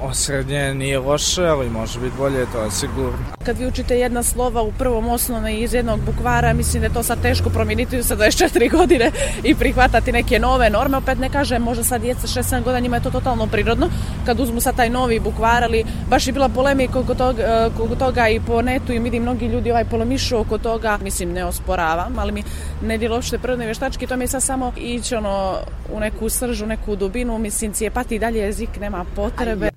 Osrednje nije loše, ali može biti bolje, to je sigurno. Kad vi učite jedna slova u prvom osnovne iz jednog bukvara, mislim da je to sad teško promijeniti sa 24 godine i prihvatati neke nove norme. Opet ne kažem, možda sad djeca 6-7 godina, njima je to totalno prirodno kad uzmu sad taj novi bukvar, ali baš je bila polemika oko toga i po netu i vidim mnogi ljudi polemišu oko toga. Mislim, ne osporavam, ali mi ne djelo uopšte prirodno i vještački, to mi je sad samo ići u neku srž, u neku dubinu, mislim, cijepati dalje jezik, nema potrebe.